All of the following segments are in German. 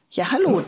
Ja, hallo.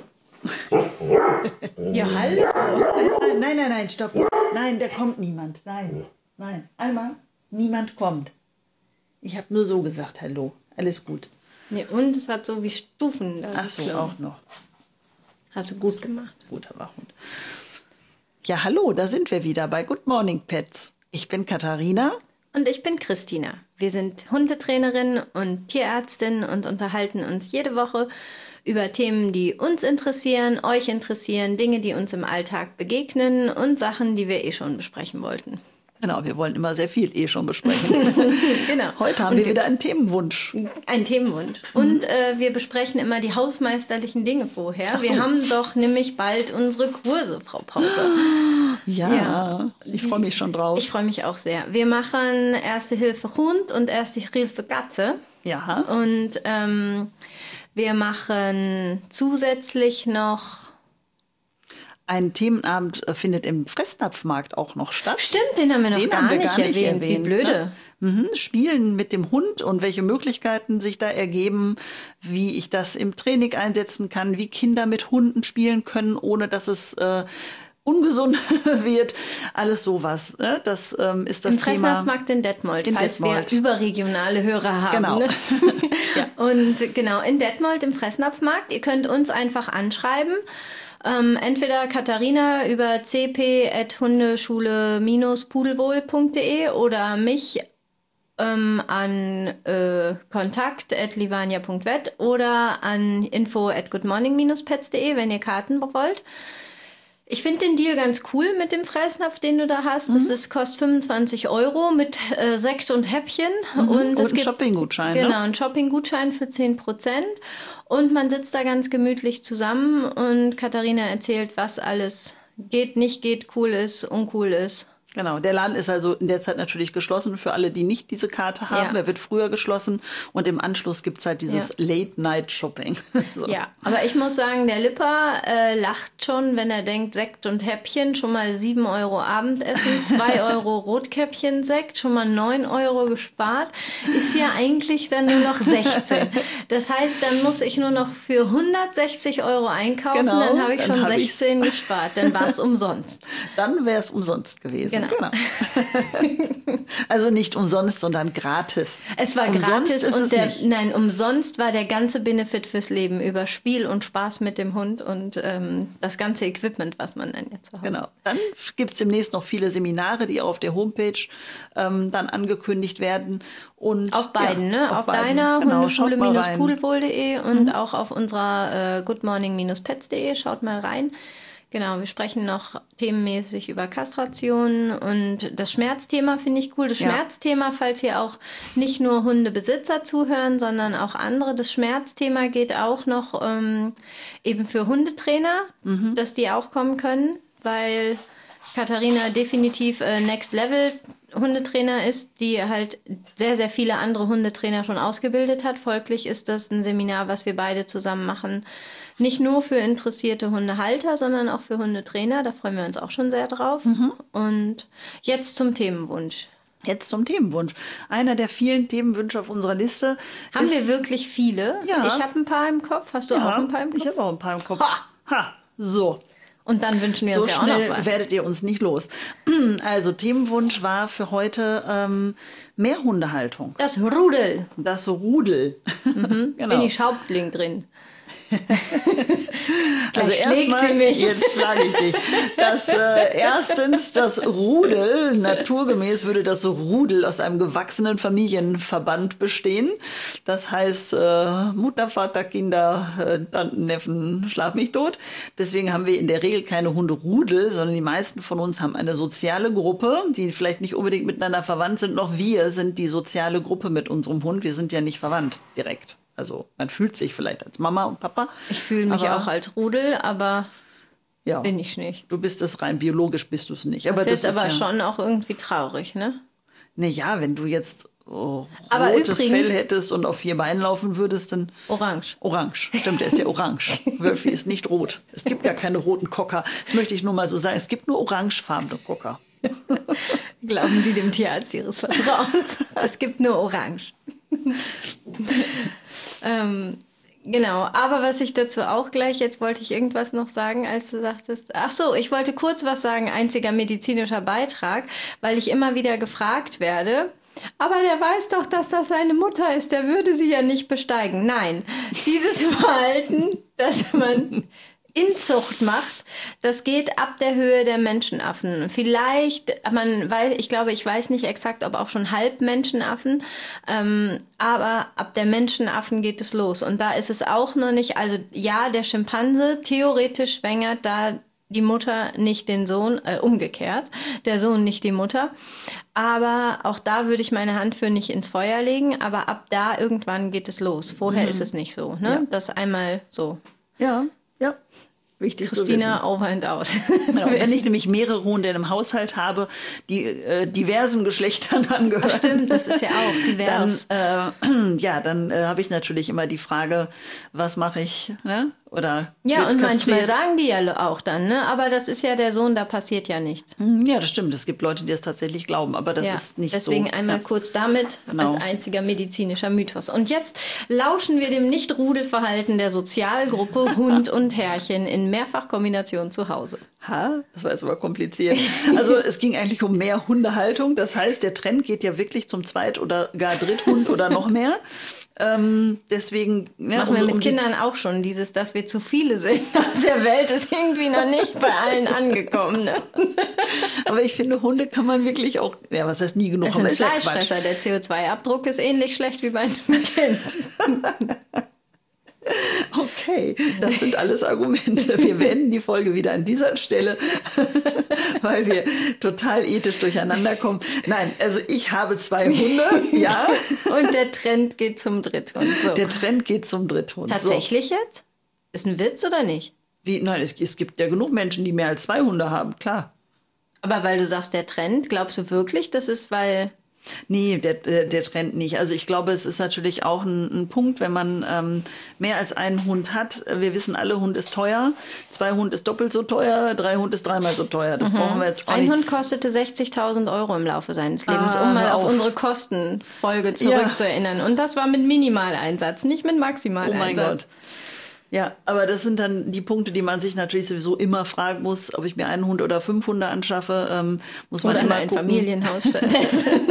Ja, hallo. Nein, stopp. Nein, da kommt niemand. Nein. Alma, niemand kommt. Ich habe nur so gesagt, hallo. Alles gut. Nee, und es hat so wie Stufen. Ach so, auch noch. Hast du gut gemacht. Guter Wachhund. Ja, hallo, da sind wir wieder bei Good Morning Pets. Ich bin Katharina. Und ich bin Christina. Wir sind Hundetrainerin und Tierärztin und unterhalten uns jede Woche über Themen, die uns interessieren, euch interessieren, Dinge, die uns im Alltag begegnen und Sachen, die wir schon besprechen wollten. Genau, wir wollen immer sehr viel schon besprechen. Genau. Heute haben wir wieder einen Themenwunsch. Ein Themenwunsch. Und wir besprechen immer die hausmeisterlichen Dinge vorher. Ach so. Wir haben doch nämlich bald unsere Kurse, Frau Pauke. Ja, ich freue mich schon drauf. Ich freue mich auch sehr. Wir machen Erste Hilfe Hund und Erste Hilfe Katze. Ja. Und wir machen zusätzlich noch... Ein Themenabend findet im Fressnapfmarkt auch noch statt. Stimmt, den haben wir noch gar nicht erwähnt. Wie blöde. Ne? Spielen mit dem Hund und welche Möglichkeiten sich da ergeben, wie ich das im Training einsetzen kann, wie Kinder mit Hunden spielen können, ohne dass es ungesund wird. Alles sowas. Ne? Das ist das Im Thema. Fressnapfmarkt in Detmold, falls wir überregionale Hörer haben. Genau. Ne? Ja. Und genau, in Detmold im Fressnapfmarkt. Ihr könnt uns einfach anschreiben. Entweder Katharina über cp@hundeschule-pudelwohl.de oder mich an kontakt@livania.vet oder an info@goodmorning-pets.de, wenn ihr Karten wollt. Ich finde den Deal ganz cool mit dem Fressnapf, den du da hast. Das kostet 25 € mit Sekt und Häppchen. Und es gibt Shopping-Gutschein. Genau, Ne? einen Shopping-Gutschein für 10%. Und man sitzt da ganz gemütlich zusammen und Katharina erzählt, was alles geht, nicht geht, cool ist, uncool ist. Genau, der Laden ist also in der Zeit natürlich geschlossen für alle, die nicht diese Karte haben. Ja. Er wird früher geschlossen und im Anschluss gibt es halt dieses Late-Night-Shopping. So. Ja, aber ich muss sagen, der Lipper lacht schon, wenn er denkt, Sekt und Häppchen, schon mal 7 € Abendessen, 2 € Rotkäppchen-Sekt, schon mal 9 € gespart, ist ja eigentlich dann nur noch 16. Das heißt, dann muss ich nur noch für 160 € einkaufen, Genau, dann habe ich dann schon hab 16 gespart, dann war es umsonst. Dann wäre es umsonst gewesen. Genau. Also nicht umsonst, sondern gratis. Es war umsonst gratis ist es nicht. Umsonst war der ganze Benefit fürs Leben über Spiel und Spaß mit dem Hund und das ganze Equipment, was man dann jetzt hat. Genau. Dann gibt es demnächst noch viele Seminare, die auf der Homepage dann angekündigt werden. Und, auf beiden, ja, ne? Auf beiden. deiner Genau, Hundeschule-pudelwohl.de und auch auf unserer goodmorning-pets.de. Schaut mal rein. Genau, wir sprechen noch themenmäßig über Kastration und das Schmerzthema finde ich cool. Das Schmerzthema, falls hier auch nicht nur Hundebesitzer zuhören, sondern auch andere. Das Schmerzthema geht auch noch eben für Hundetrainer, dass die auch kommen können, weil Katharina definitiv Next Level Hundetrainer ist, die halt sehr, sehr viele andere Hundetrainer schon ausgebildet hat. Folglich ist das ein Seminar, was wir beide zusammen machen. Nicht nur für interessierte Hundehalter, sondern auch für Hundetrainer. Da freuen wir uns auch schon sehr drauf. Und jetzt zum Themenwunsch. Jetzt zum Themenwunsch. Einer der vielen Themenwünsche auf unserer Liste. Haben wir wirklich viele? Ja. Ich habe ein paar im Kopf. Hast du auch ein paar im Kopf? Ich habe auch ein paar im Kopf. So. Und dann wünschen wir uns ja auch noch was. So schnell werdet ihr uns nicht los. Also Themenwunsch war für heute mehr Hundehaltung. Das Rudel. Das Rudel. Genau. Bin ich Hauptling drin. Also erstmal, jetzt schlage ich dich. Erstens, das Rudel, naturgemäß würde das Rudel aus einem gewachsenen Familienverband bestehen. Das heißt, Mutter, Vater, Kinder, Tanten, Neffen, schlag mich tot. Deswegen haben wir in der Regel keine Hunderudel, sondern die meisten von uns haben eine soziale Gruppe, die vielleicht nicht unbedingt miteinander verwandt sind. Noch wir sind die soziale Gruppe mit unserem Hund. Wir sind ja nicht verwandt direkt. Also man fühlt sich vielleicht als Mama und Papa. Ich fühle mich auch als Rudel, aber bin ich nicht. Du bist es rein, biologisch bist du es nicht. Das ist aber schon auch irgendwie traurig, ne? Naja, wenn du jetzt rotes Fell hättest und auf 4 Beinen laufen würdest, dann... Orange. Orange, stimmt, der ist ja orange. Wölfi ist nicht rot. Es gibt gar keine roten Cocker. Das möchte ich nur mal so sagen. Es gibt nur orangefarbene Cocker. Glauben Sie dem Tierarzt Ihres Vertrauens? Es gibt nur Orange. Genau, aber was ich dazu auch gleich, jetzt wollte ich irgendwas noch sagen, als du sagtest, ach so, ich wollte kurz was sagen, einziger medizinischer Beitrag, weil ich immer wieder gefragt werde, aber der weiß doch, dass das seine Mutter ist, der würde sie ja nicht besteigen. Nein, dieses Verhalten, dass man Inzucht macht, das geht ab der Höhe der Menschenaffen. Vielleicht, ich weiß nicht exakt, ob auch schon Halbmenschenaffen, aber ab der Menschenaffen geht es los. Und da ist es auch noch nicht, also ja, der Schimpanse theoretisch schwängert da die Mutter nicht den Sohn, umgekehrt, der Sohn nicht die Mutter. Aber auch da würde ich meine Hand für nicht ins Feuer legen, aber ab da irgendwann geht es los. Vorher ist es nicht so, ne? Ja. Das einmal so. Ja. Ja, wichtig Christina, over and out. Genau. Wenn ich nämlich mehrere Hunde in einem Haushalt habe, die diversen Geschlechtern angehören. Ach stimmt, das ist ja auch divers. Dann habe ich natürlich immer die Frage, was mache ich, ne? Oder ja, und kastriert. Manchmal sagen die ja auch dann, ne? Aber das ist ja der Sohn, da passiert ja nichts. Ja, das stimmt. Es gibt Leute, die das tatsächlich glauben, aber das ist nicht deswegen so. Deswegen einmal kurz damit als einziger medizinischer Mythos. Und jetzt lauschen wir dem Nicht-Rudelverhalten der Sozialgruppe Hund und Herrchen in Mehrfachkombination zu Hause. Das war jetzt aber kompliziert. Also es ging eigentlich um mehr Hundehaltung. Das heißt, der Trend geht ja wirklich zum Zweit- oder gar Dritthund oder noch mehr. Deswegen machen wir mit Kindern auch schon dass wir zu viele sind auf der Welt, ist irgendwie noch nicht bei allen angekommen. Ne? Aber ich finde, Hunde kann man wirklich auch, was heißt nie genug, das sind Fleischfresser. Der CO2-Abdruck ist ähnlich schlecht wie bei einem Kind. Okay, das sind alles Argumente. Wir beenden die Folge wieder an dieser Stelle, weil wir total ethisch durcheinander kommen. Nein, also ich habe 2 Hunde, ja. Und der Trend geht zum Dritthund. So. Der Trend geht zum Dritthund. Tatsächlich jetzt? Ist ein Witz oder nicht? Nein, es gibt ja genug Menschen, die mehr als 2 Hunde haben, klar. Aber weil du sagst, der Trend, glaubst du wirklich, das ist, weil... Nee, der Trend nicht. Also ich glaube, es ist natürlich auch ein Punkt, wenn man mehr als einen Hund hat. Wir wissen alle, Hund ist teuer. 2 Hund ist doppelt so teuer, 3 Hund ist 3-mal so teuer. Das brauchen wir jetzt auch nicht. Ein Hund kostete 60.000 € im Laufe seines Lebens, um mal auf unsere Kostenfolge zurückzuerinnern. Und das war mit Minimaleinsatz, nicht mit Maximaleinsatz. Oh mein Gott. Ja, aber das sind dann die Punkte, die man sich natürlich sowieso immer fragen muss, ob ich mir einen Hund oder 5 Hunde anschaffe. Muss man oder immer ein gucken. Familienhaus stattdessen.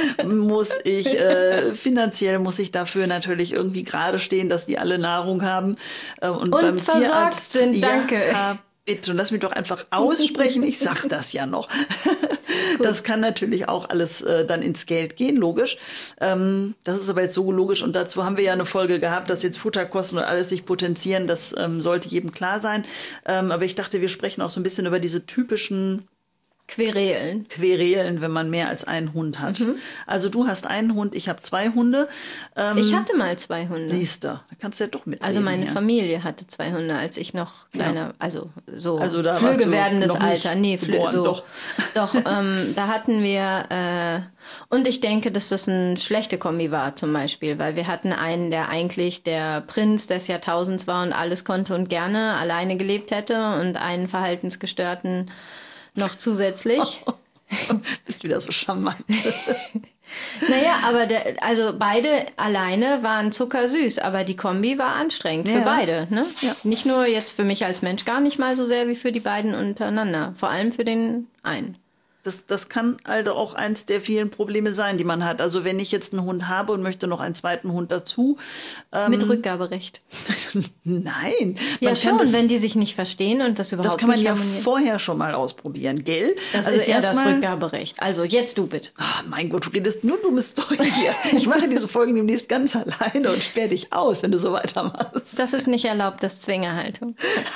Finanziell muss ich dafür natürlich irgendwie gerade stehen, dass die alle Nahrung haben. Und beim versorgt Tierarzt, sind, danke. Ja, bitte, und lass mich doch einfach aussprechen, ich sag das ja noch. Das kann natürlich auch alles dann ins Geld gehen, logisch. Das ist aber jetzt so logisch und dazu haben wir ja eine Folge gehabt, dass jetzt Futterkosten und alles sich potenzieren, das sollte jedem klar sein. Aber ich dachte, wir sprechen auch so ein bisschen über diese typischen Querelen, wenn man mehr als einen Hund hat. Also du hast einen Hund, ich habe 2 Hunde. Ich hatte mal 2 Hunde. Siehst du, da kannst du ja doch mitreden. Also meine Familie hatte 2 Hunde, als ich noch kleiner, also da flügge werdendes Alter. Nee, doch. Doch, da hatten wir, und ich denke, dass das eine schlechte Kombi war zum Beispiel, weil wir hatten einen, der eigentlich der Prinz des Jahrtausends war und alles konnte und gerne alleine gelebt hätte und einen verhaltensgestörten noch zusätzlich. Bist wieder so charmant. Naja, aber beide alleine waren zuckersüß, aber die Kombi war anstrengend für beide. Ne? Ja. Nicht nur jetzt für mich als Mensch, gar nicht mal so sehr wie für die beiden untereinander. Vor allem für den einen. Das kann also auch eins der vielen Probleme sein, die man hat. Also wenn ich jetzt einen Hund habe und möchte noch einen zweiten Hund dazu. Mit Rückgaberecht. Nein. Ja schon, wenn die sich nicht verstehen und das überhaupt nicht. Das kann man ja vorher schon mal ausprobieren, gell? Das ist ja das Rückgaberecht. Also jetzt du bitte. Oh mein Gott, du redest nur dummes Zeug hier. Ich mache diese Folgen demnächst ganz alleine und sperre dich aus, wenn du so weitermachst. Das ist nicht erlaubt, das ist Zwängerhaltung.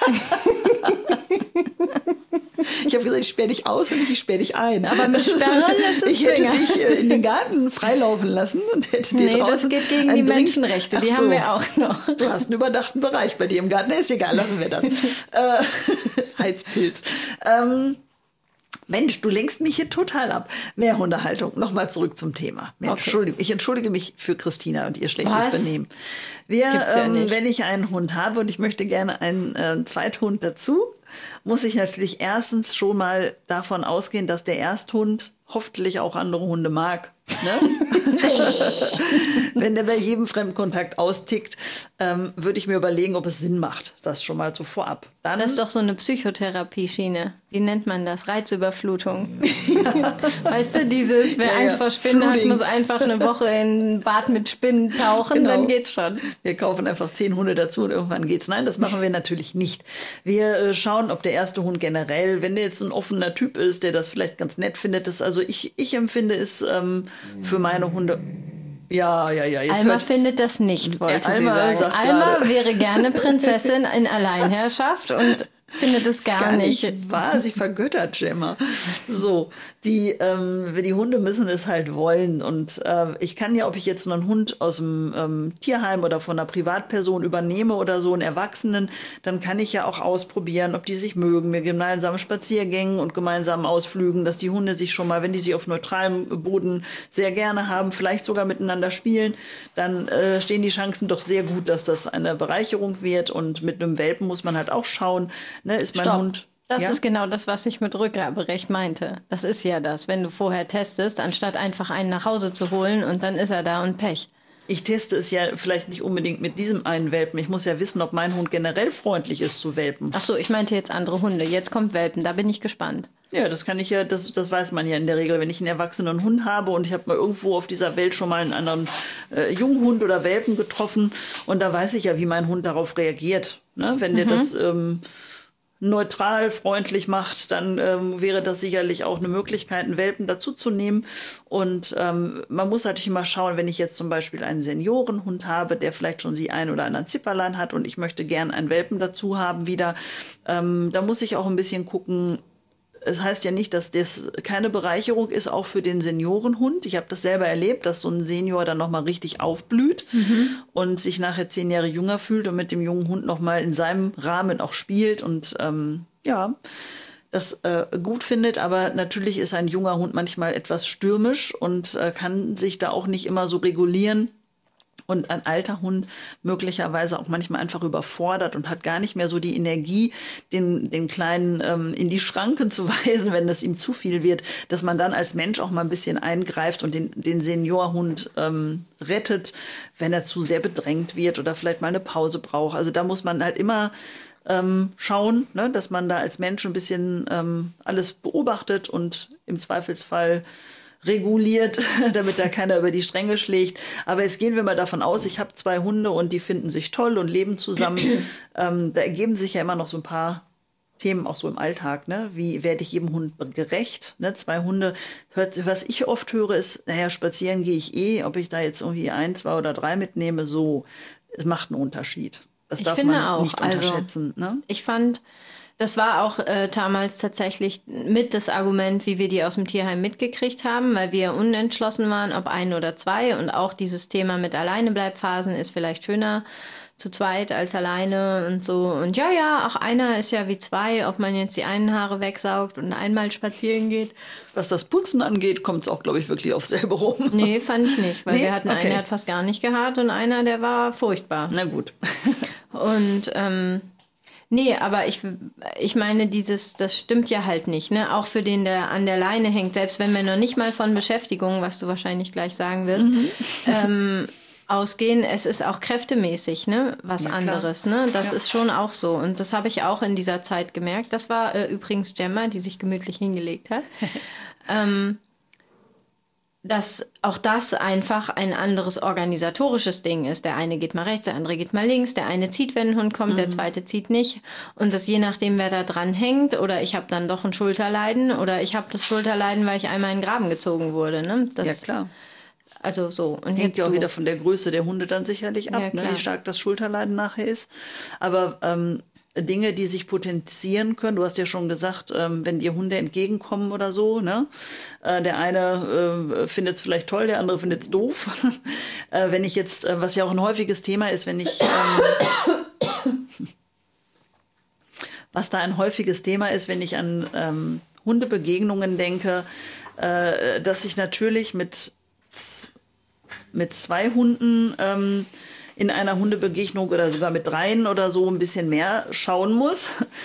Ich habe gesagt, ich sperre dich aus und ich sperre dich ein. Aber mit Sperren ist es Ich hätte dich in den Garten freilaufen lassen und hätte dir draußen das geht gegen die Menschenrechte, die haben wir auch noch. Du hast einen überdachten Bereich bei dir im Garten. Ist egal, lassen wir das. Heizpilz. Mensch, du lenkst mich hier total ab. Mehr Hundehaltung. Nochmal zurück zum Thema. Okay. Ich entschuldige mich für Christina und ihr schlechtes Benehmen. Wenn ich einen Hund habe und ich möchte gerne einen Zweithund dazu, muss ich natürlich erstens schon mal davon ausgehen, dass der Ersthund hoffentlich auch andere Hunde mag. Ne? Wenn der bei jedem Fremdkontakt austickt, würde ich mir überlegen, ob es Sinn macht. Das schon mal so vorab. Dann, das ist doch so eine Psychotherapie-Schiene. Wie nennt man das? Reizüberflutung. Weißt du, dieses, wer Angst vor Spinnen hat, muss einfach eine Woche in ein Bad mit Spinnen tauchen, dann geht's schon. Wir kaufen einfach 10 Hunde dazu und irgendwann geht's. Nein, das machen wir natürlich nicht. Wir schauen, ob der erste Hund generell, wenn der jetzt ein offener Typ ist, der das vielleicht ganz nett findet, das also ich empfinde es für meine Hunde. Ja. Jetzt Alma findet das nicht, wollte Alma sie sagen. Alma wäre gerne Prinzessin in Alleinherrschaft und findet es gar nicht wahr. Sie vergöttert Gemma. So, die Hunde müssen es halt wollen. Und ich kann ja, ob ich jetzt noch einen Hund aus dem Tierheim oder von einer Privatperson übernehme oder so, einen Erwachsenen, dann kann ich ja auch ausprobieren, ob die sich mögen, mit gemeinsamen Spaziergängen und gemeinsamen Ausflügen, dass die Hunde sich schon mal, wenn die sich auf neutralem Boden sehr gerne haben, vielleicht sogar miteinander spielen, dann stehen die Chancen doch sehr gut, dass das eine Bereicherung wird. Und mit einem Welpen muss man halt auch schauen, ne, ist mein Hund... Das ist genau das, was ich mit Rückgaberecht meinte. Das ist ja das, wenn du vorher testest, anstatt einfach einen nach Hause zu holen und dann ist er da und Pech. Ich teste es ja vielleicht nicht unbedingt mit diesem einen Welpen. Ich muss ja wissen, ob mein Hund generell freundlich ist zu Welpen. Ach so, ich meinte jetzt andere Hunde. Jetzt kommt Welpen, da bin ich gespannt. Ja, das kann ich ja, das weiß man ja in der Regel. Wenn ich einen erwachsenen Hund habe und ich habe mal irgendwo auf dieser Welt schon mal einen anderen Junghund oder Welpen getroffen und da weiß ich ja, wie mein Hund darauf reagiert. Ne? Wenn der das neutral, freundlich macht, dann wäre das sicherlich auch eine Möglichkeit, einen Welpen dazuzunehmen. Und man muss natürlich immer schauen, wenn ich jetzt zum Beispiel einen Seniorenhund habe, der vielleicht schon die ein oder anderen Zipperlein hat und ich möchte gern einen Welpen dazu haben wieder, da muss ich auch ein bisschen gucken. Es heißt ja nicht, dass das keine Bereicherung ist, auch für den Seniorenhund. Ich habe das selber erlebt, dass so ein Senior dann nochmal richtig aufblüht und sich nachher 10 Jahre jünger fühlt und mit dem jungen Hund nochmal in seinem Rahmen auch spielt und das gut findet. Aber natürlich ist ein junger Hund manchmal etwas stürmisch und kann sich da auch nicht immer so regulieren. Und ein alter Hund möglicherweise auch manchmal einfach überfordert und hat gar nicht mehr so die Energie, den Kleinen in die Schranken zu weisen, wenn das ihm zu viel wird, dass man dann als Mensch auch mal ein bisschen eingreift und den Seniorhund rettet, wenn er zu sehr bedrängt wird oder vielleicht mal eine Pause braucht. Also da muss man halt immer schauen, ne, dass man da als Mensch ein bisschen alles beobachtet und im Zweifelsfall reguliert, damit da keiner über die Stränge schlägt. Aber jetzt gehen wir mal davon aus, ich habe 2 Hunde und die finden sich toll und leben zusammen. Da ergeben sich ja immer noch so ein paar Themen auch so im Alltag. Ne? Wie werde ich jedem Hund gerecht? Ne? 2 Hunde, was ich oft höre ist, naja, spazieren gehe ich ob ich da jetzt irgendwie 1, 2 oder 3 mitnehme, so, es macht einen Unterschied. Das darf man nicht unterschätzen. Ne? Ich fand... Das war auch damals tatsächlich mit das Argument, wie wir die aus dem Tierheim mitgekriegt haben, weil wir unentschlossen waren, ob 1 oder 2. Und auch dieses Thema mit Alleinebleibphasen ist vielleicht schöner zu zweit als alleine und so. Und ja, auch einer ist ja wie 2, ob man jetzt die einen Haare wegsaugt und einmal spazieren geht. Was das Putzen angeht, kommt es auch, glaube ich, wirklich auf selber rum. Nee, fand ich nicht, weil wir hatten einen, der hat fast gar nicht gehaart und einer, der war furchtbar. Na gut. Und nee, aber ich meine, das stimmt ja halt nicht, ne? Auch für den, der an der Leine hängt, selbst wenn wir noch nicht mal von Beschäftigung, was du wahrscheinlich gleich sagen wirst, ausgehen, es ist auch kräftemäßig, ne? Was anderes, ne? Das ist schon auch so. Und das habe ich auch in dieser Zeit gemerkt. Das war übrigens Gemma, die sich gemütlich hingelegt hat. Dass auch das einfach ein anderes organisatorisches Ding ist. Der eine geht mal rechts, der andere geht mal links, der eine zieht, wenn ein Hund kommt, der zweite zieht nicht. Und das je nachdem, wer da dran hängt, oder ich habe dann doch ein Schulterleiden oder ich habe das Schulterleiden, weil ich einmal in den Graben gezogen wurde. Ne? Ja, klar. Also so. Und hängt ja auch wieder von der Größe der Hunde dann sicherlich ab, ne, wie stark das Schulterleiden nachher ist. Aber Dinge, die sich potenzieren können. Du hast ja schon gesagt, wenn dir Hunde entgegenkommen oder so, ne? Der eine findet es vielleicht toll, der andere findet es doof. Wenn ich jetzt, was ja auch ein häufiges Thema ist, was da ein häufiges Thema ist, wenn ich an Hundebegegnungen denke, dass ich natürlich mit 2 Hunden in einer Hundebegegnung oder sogar mit 3 oder so ein bisschen mehr schauen muss.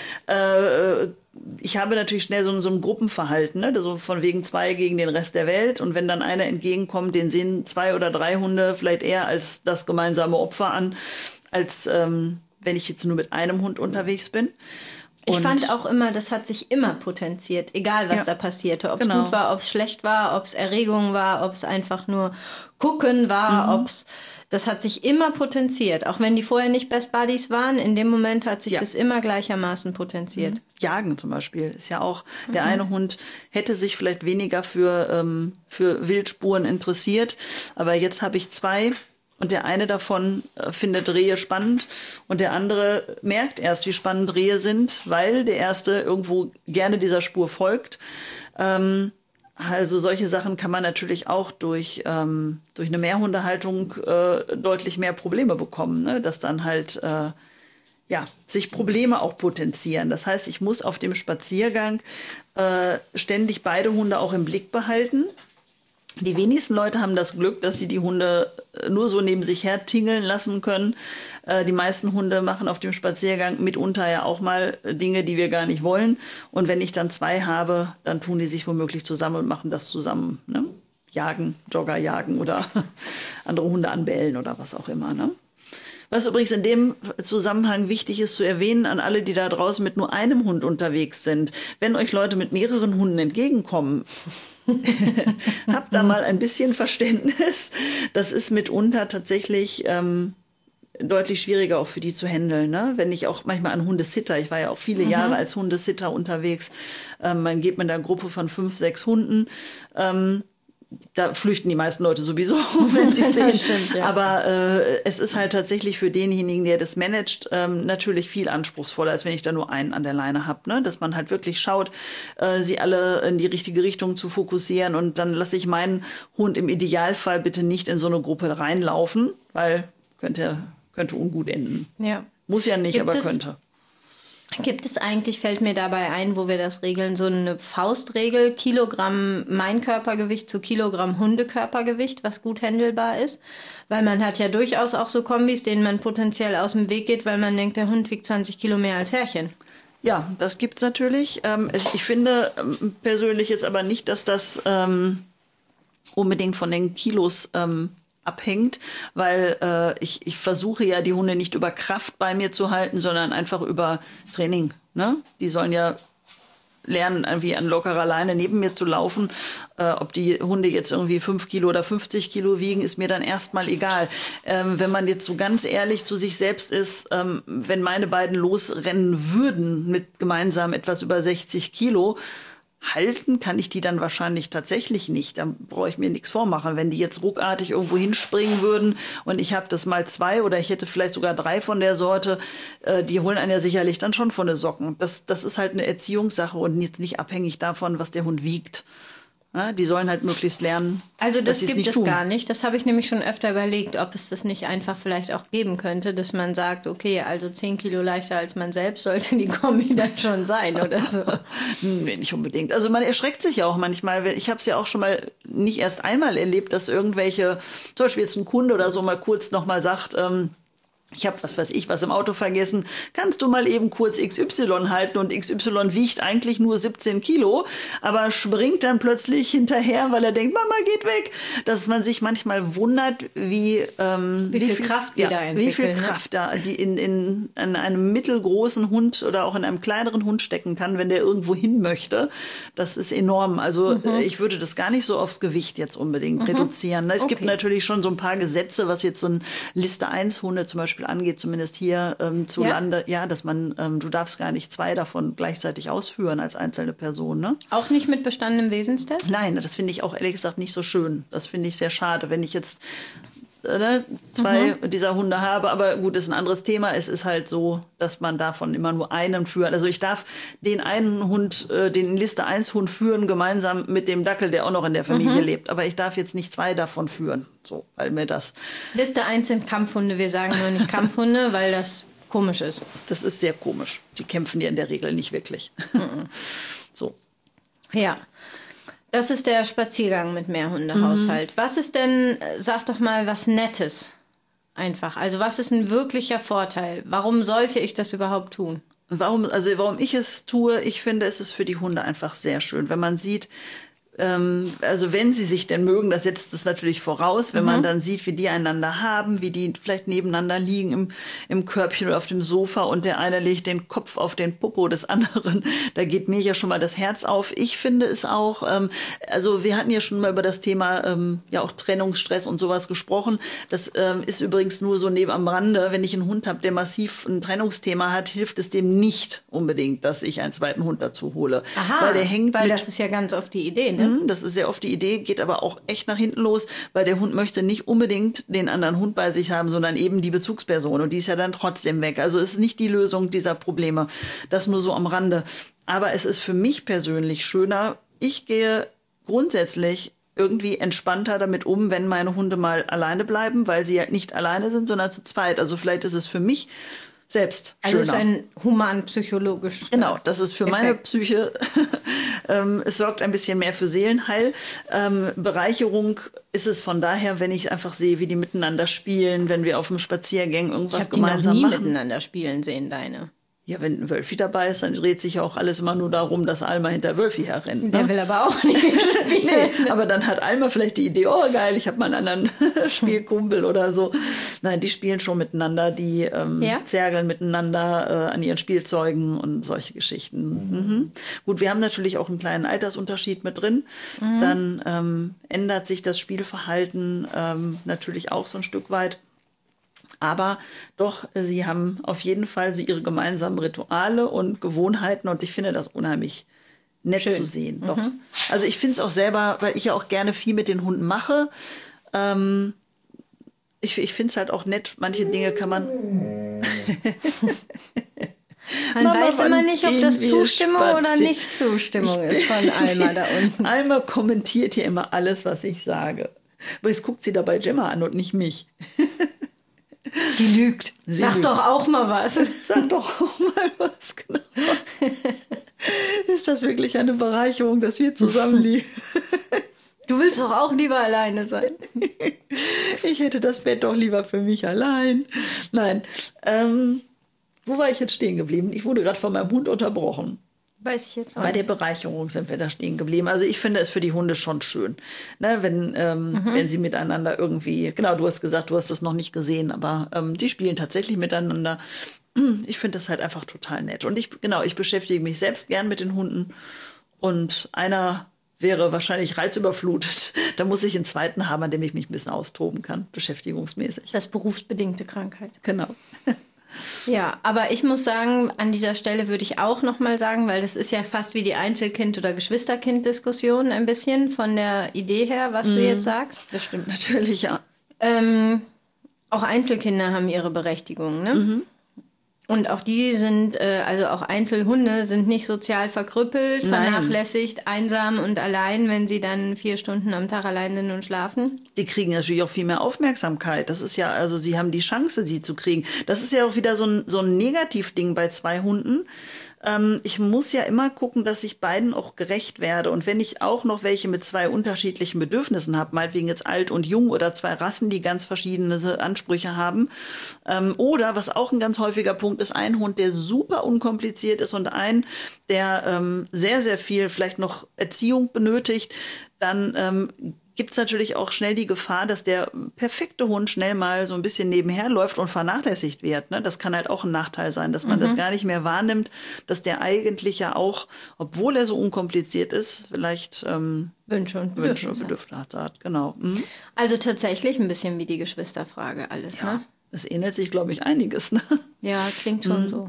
Ich habe natürlich schnell so ein Gruppenverhalten, ne? So von wegen 2 gegen den Rest der Welt. Und wenn dann einer entgegenkommt, den sehen 2 oder 3 Hunde vielleicht eher als das gemeinsame Opfer an, als wenn ich jetzt nur mit einem Hund unterwegs bin. Ich fand auch immer, das hat sich immer potenziert, egal was da passierte. Ob es gut war, ob es schlecht war, ob es Erregung war, ob es einfach nur gucken war, das hat sich immer potenziert. Auch wenn die vorher nicht Best Buddies waren, in dem Moment hat sich das immer gleichermaßen potenziert. Jagen zum Beispiel ist ja auch, der eine Hund hätte sich vielleicht weniger für Wildspuren interessiert, aber jetzt habe ich 2. Und der eine davon findet Rehe spannend und der andere merkt erst, wie spannend Rehe sind, weil der erste irgendwo gerne dieser Spur folgt. Also solche Sachen kann man natürlich auch durch eine Mehrhundehaltung deutlich mehr Probleme bekommen, ne? Dass dann halt sich Probleme auch potenzieren. Das heißt, ich muss auf dem Spaziergang ständig beide Hunde auch im Blick behalten. Die wenigsten Leute haben das Glück, dass sie die Hunde nur so neben sich her tingeln lassen können. Die meisten Hunde machen auf dem Spaziergang mitunter ja auch mal Dinge, die wir gar nicht wollen. Und wenn ich dann 2 habe, dann tun die sich womöglich zusammen und machen das zusammen. Ne? Jagen, Jogger jagen oder andere Hunde anbellen oder was auch immer. Ne? Was übrigens in dem Zusammenhang wichtig ist zu erwähnen an alle, die da draußen mit nur einem Hund unterwegs sind. Wenn euch Leute mit mehreren Hunden entgegenkommen, habt da mal ein bisschen Verständnis. Das ist mitunter tatsächlich deutlich schwieriger auch für die zu handeln. Ne? Wenn ich auch manchmal an Hundesitter, ich war ja auch viele Jahre als Hundesitter unterwegs, man geht mit einer Gruppe von 5, 6 Hunden, da flüchten die meisten Leute sowieso, wenn sie es sehen. Stimmt, ja. Aber es ist halt tatsächlich für denjenigen, der das managt, natürlich viel anspruchsvoller, als wenn ich da nur einen an der Leine habe. Ne? Dass man halt wirklich schaut, sie alle in die richtige Richtung zu fokussieren. Und dann lasse ich meinen Hund im Idealfall bitte nicht in so eine Gruppe reinlaufen, weil könnte ungut enden. Ja. Muss ja nicht, aber könnte. Gibt es eigentlich, fällt mir dabei ein, wo wir das regeln, so eine Faustregel, Kilogramm mein Körpergewicht zu Kilogramm Hundekörpergewicht, was gut handelbar ist? Weil man hat ja durchaus auch so Kombis, denen man potenziell aus dem Weg geht, weil man denkt, der Hund wiegt 20 Kilo mehr als Herrchen. Ja, das gibt's natürlich. Ich finde persönlich jetzt aber nicht, dass das unbedingt von den Kilos abhängt, weil ich versuche ja, die Hunde nicht über Kraft bei mir zu halten, sondern einfach über Training. Ne? Die sollen ja lernen, irgendwie an lockerer Leine neben mir zu laufen. Ob die Hunde jetzt irgendwie 5 Kilo oder 50 Kilo wiegen, ist mir dann erstmal egal. Wenn man jetzt so ganz ehrlich zu sich selbst ist, wenn meine beiden losrennen würden mit gemeinsam etwas über 60 Kilo, halten kann ich die dann wahrscheinlich tatsächlich nicht. Da brauche ich mir nichts vormachen. Wenn die jetzt ruckartig irgendwo hinspringen würden und ich habe das mal 2 oder ich hätte vielleicht sogar 3 von der Sorte, die holen einen ja sicherlich dann schon von den Socken. Das ist halt eine Erziehungssache und jetzt nicht abhängig davon, was der Hund wiegt. Ja, die sollen halt möglichst lernen. Also das gibt es gar nicht. Das habe ich nämlich schon öfter überlegt, ob es das nicht einfach vielleicht auch geben könnte, dass man sagt, okay, also 10 Kilo leichter als man selbst sollte die Kombi dann schon sein oder so. Nee, nicht unbedingt. Also man erschreckt sich ja auch manchmal. Ich habe es ja auch schon mal nicht erst einmal erlebt, dass irgendwelche, zum Beispiel jetzt ein Kunde oder so mal kurz noch mal sagt, ich habe, was im Auto vergessen. Kannst du mal eben kurz XY halten? Und XY wiegt eigentlich nur 17 Kilo, aber springt dann plötzlich hinterher, weil er denkt, Mama geht weg. Dass man sich manchmal wundert, wie viel Kraft die da entwickeln. Wie viel Kraft da die in einem mittelgroßen Hund oder auch in einem kleineren Hund stecken kann, wenn der irgendwo hin möchte. Das ist enorm. Also ich würde das gar nicht so aufs Gewicht jetzt unbedingt reduzieren. Es gibt natürlich schon so ein paar Gesetze, was jetzt so ein Liste 1 Hunde zum Beispiel angeht, zumindest hier zu Lande, dass man, du darfst gar nicht 2 davon gleichzeitig ausführen als einzelne Person. Ne? Auch nicht mit bestandenem Wesenstest? Nein, das finde ich auch ehrlich gesagt nicht so schön. Das finde ich sehr schade, wenn ich jetzt 2 dieser Hunde habe. Aber gut, ist ein anderes Thema. Es ist halt so, dass man davon immer nur einen führt. Also ich darf den einen Hund, den Liste 1 Hund führen, gemeinsam mit dem Dackel, der auch noch in der Familie lebt. Aber ich darf jetzt nicht 2 davon führen. So, weil mir das... Liste 1 sind Kampfhunde. Wir sagen nur nicht Kampfhunde, weil das komisch ist. Das ist sehr komisch. Sie kämpfen ja in der Regel nicht wirklich. So. Ja. Das ist der Spaziergang mit Mehrhundehaushalt. Was ist denn, sag doch mal, was Nettes einfach? Also was ist ein wirklicher Vorteil? Warum sollte ich das überhaupt tun? Warum ich es tue, ich finde, es ist für die Hunde einfach sehr schön, wenn man sieht, also wenn sie sich denn mögen, das setzt es natürlich voraus, wenn man dann sieht, wie die einander haben, wie die vielleicht nebeneinander liegen im Körbchen oder auf dem Sofa und der eine legt den Kopf auf den Popo des anderen, da geht mir ja schon mal das Herz auf. Ich finde es auch, also wir hatten ja schon mal über das Thema ja auch Trennungsstress und sowas gesprochen. Das ist übrigens nur so neben am Rande, wenn ich einen Hund habe, der massiv ein Trennungsthema hat, hilft es dem nicht unbedingt, dass ich einen zweiten Hund dazu hole. Aha, weil das ist ja ganz oft die Idee, ne? Das ist sehr oft die Idee, geht aber auch echt nach hinten los, weil der Hund möchte nicht unbedingt den anderen Hund bei sich haben, sondern eben die Bezugsperson. Und die ist ja dann trotzdem weg. Also es ist nicht die Lösung dieser Probleme. Das nur so am Rande. Aber es ist für mich persönlich schöner. Ich gehe grundsätzlich irgendwie entspannter damit um, wenn meine Hunde mal alleine bleiben, weil sie halt nicht alleine sind, sondern zu zweit. Also vielleicht ist es für mich selbst schöner. Also es ist ein human-psychologisch. Genau, das ist für meine Psyche, es sorgt ein bisschen mehr für Seelenheil. Bereicherung ist es von daher, wenn ich einfach sehe, wie die miteinander spielen, wenn wir auf dem Spaziergang irgendwas gemeinsam machen. Ich habe die noch nie miteinander spielen sehen, deine. Ja, wenn Wölfi dabei ist, dann dreht sich ja auch alles immer nur darum, dass Alma hinter Wölfi herrennt. Ne? Der will aber auch nicht spielen. Nee, aber dann hat Alma vielleicht die Idee, oh geil, ich habe mal einen anderen Spielkumpel oder so. Nein, die spielen schon miteinander, die zergeln miteinander an ihren Spielzeugen und solche Geschichten. Gut, wir haben natürlich auch einen kleinen Altersunterschied mit drin. Dann ändert sich das Spielverhalten natürlich auch so ein Stück weit. Aber doch, sie haben auf jeden Fall so ihre gemeinsamen Rituale und Gewohnheiten und ich finde das unheimlich nett zu sehen. Doch. Also ich finde es auch selber, weil ich ja auch gerne viel mit den Hunden mache. Ich finde es halt auch nett, manche Dinge kann man... Man weiß immer nicht, ob das Zustimmung oder nicht Zustimmung ist von Alma da unten. Alma kommentiert hier immer alles, was ich sage. Aber jetzt guckt sie dabei Gemma an und nicht mich. Die lügt. Sag doch auch mal was. Sag doch auch mal was, genau. Ist das wirklich eine Bereicherung, dass wir zusammen liegen? Du willst doch auch lieber alleine sein. Ich hätte das Bett doch lieber für mich allein. Nein. Wo war ich jetzt stehen geblieben? Ich wurde gerade von meinem Hund unterbrochen. Weiß ich jetzt auch Bei der Bereicherung sind wir da stehen geblieben. Also ich finde es für die Hunde schon schön, ne, wenn sie miteinander irgendwie, genau, du hast gesagt, du hast das noch nicht gesehen, aber die spielen tatsächlich miteinander. Ich finde das halt einfach total nett. Und ich beschäftige mich selbst gern mit den Hunden und einer wäre wahrscheinlich reizüberflutet. Da muss ich einen zweiten haben, an dem ich mich ein bisschen austoben kann, beschäftigungsmäßig. Das berufsbedingte Krankheit. Genau. Ja, aber ich muss sagen, an dieser Stelle würde ich auch noch mal sagen, weil das ist ja fast wie die Einzelkind- oder Geschwisterkind-Diskussion ein bisschen von der Idee her, was du jetzt sagst. Das stimmt natürlich, ja. Auch Einzelkinder haben ihre Berechtigung, ne? Und auch die sind, also auch Einzelhunde sind nicht sozial verkrüppelt, vernachlässigt, einsam und allein, wenn sie dann 4 Stunden am Tag allein sind und schlafen. Die kriegen natürlich auch viel mehr Aufmerksamkeit. Das ist ja, also sie haben die Chance, sie zu kriegen. Das ist ja auch wieder so ein Negativding bei 2 Hunden. Ich muss ja immer gucken, dass ich beiden auch gerecht werde. Und wenn ich auch noch welche mit 2 unterschiedlichen Bedürfnissen habe, meinetwegen jetzt alt und jung oder 2 Rassen, die ganz verschiedene Ansprüche haben. Oder, was auch ein ganz häufiger Punkt ist, ein Hund, der super unkompliziert ist und ein, der sehr, sehr viel vielleicht noch Erziehung benötigt, dann gibt es natürlich auch schnell die Gefahr, dass der perfekte Hund schnell mal so ein bisschen nebenher läuft und vernachlässigt wird. Ne? Das kann halt auch ein Nachteil sein, dass man das gar nicht mehr wahrnimmt, dass der eigentlich ja auch, obwohl er so unkompliziert ist, vielleicht Wünsche und Bedürfnisse hat. Genau. Also tatsächlich ein bisschen wie die Geschwisterfrage alles, ja. Ne? Es ähnelt sich, glaube ich, einiges. Ne? Ja, klingt schon so.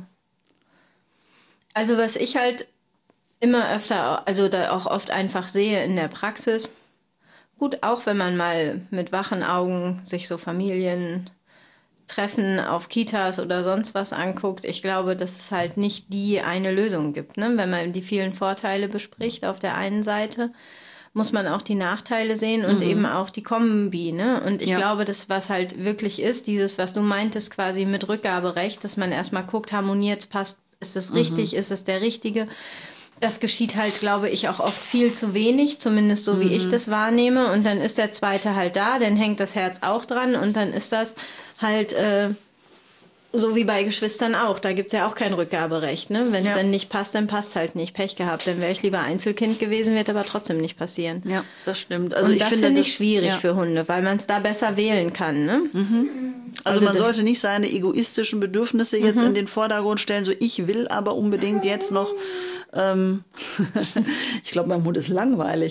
Also was ich halt immer öfter, also da auch oft einfach sehe in der Praxis, gut, auch wenn man mal mit wachen Augen sich so Familientreffen auf Kitas oder sonst was anguckt, ich glaube, dass es halt nicht die eine Lösung gibt. Ne? Wenn man die vielen Vorteile bespricht auf der einen Seite, muss man auch die Nachteile sehen und eben auch die Kombi. Ne? Und ich glaube, das, was halt wirklich ist, dieses, was du meintest, quasi mit Rückgaberecht, dass man erstmal guckt, harmoniert, passt, ist es richtig, ist es der Richtige? Das geschieht halt, glaube ich, auch oft viel zu wenig, zumindest so, wie ich das wahrnehme. Und dann ist der zweite halt da, dann hängt das Herz auch dran und dann ist das. halt so wie bei Geschwistern auch. Da gibt es ja auch kein Rückgaberecht. Ne? Wenn es dann nicht passt, dann passt halt nicht. Pech gehabt. Dann wäre ich lieber Einzelkind gewesen, wird aber trotzdem nicht passieren. Ja, das stimmt. Also und das finde ich schwierig für Hunde, weil man es da besser wählen kann. Ne? Also man sollte nicht seine egoistischen Bedürfnisse jetzt in den Vordergrund stellen, so ich will aber unbedingt jetzt noch, ich glaube, mein Hund ist langweilig,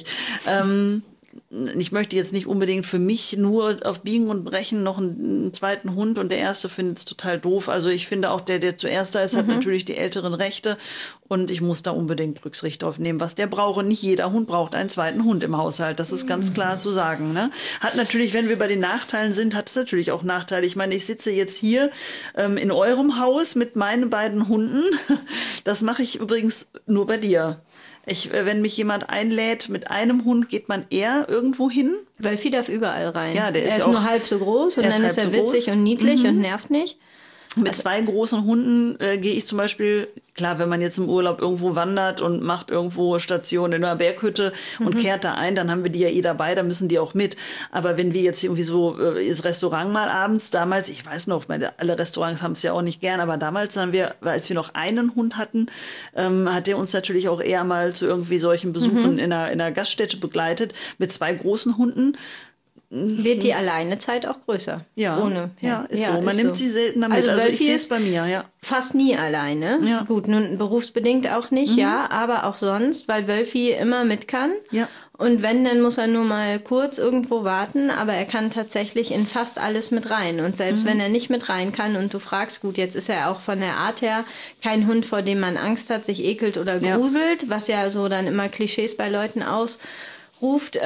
ich möchte jetzt nicht unbedingt für mich nur auf Biegen und Brechen noch einen zweiten Hund und der erste findet es total doof. Also ich finde auch, der zuerst da ist, hat natürlich die älteren Rechte und ich muss da unbedingt Rücksicht drauf nehmen, was der braucht. Und nicht jeder Hund braucht einen zweiten Hund im Haushalt. Das ist ganz klar zu sagen. Ne? Hat natürlich, wenn wir bei den Nachteilen sind, hat es natürlich auch Nachteile. Ich meine, ich sitze jetzt hier in eurem Haus mit meinen beiden Hunden. Das mache ich übrigens nur bei dir. Wenn mich jemand einlädt mit einem Hund, geht man eher irgendwo hin. Wölfi darf überall rein. Ja, der ist er ist auch, nur halb so groß und dann ist er witzig und niedlich und nervt nicht. Mit zwei großen Hunden gehe ich zum Beispiel, klar, wenn man jetzt im Urlaub irgendwo wandert und macht irgendwo Station in einer Berghütte und kehrt da ein, dann haben wir die ja dabei, dann müssen die auch mit. Aber wenn wir jetzt irgendwie so ins Restaurant mal abends, damals, ich weiß noch, alle Restaurants haben es ja auch nicht gern, aber damals haben wir, als wir noch einen Hund hatten, hat der uns natürlich auch eher mal zu irgendwie solchen Besuchen in einer Gaststätte begleitet, mit zwei großen Hunden. Wird die Alleinezeit auch größer. Ja, ohne. Ist so. Man nimmt sie seltener mit. Also ich sehe es bei mir, ja. Fast nie alleine. Ja. Gut, nun berufsbedingt auch nicht, aber auch sonst, weil Wölfi immer mit kann. Ja. Und wenn, dann muss er nur mal kurz irgendwo warten, aber er kann tatsächlich in fast alles mit rein. Und selbst wenn er nicht mit rein kann und du fragst, gut, jetzt ist er auch von der Art her kein Hund, vor dem man Angst hat, sich ekelt oder gruselt, was ja so dann immer Klischees bei Leuten ausruft,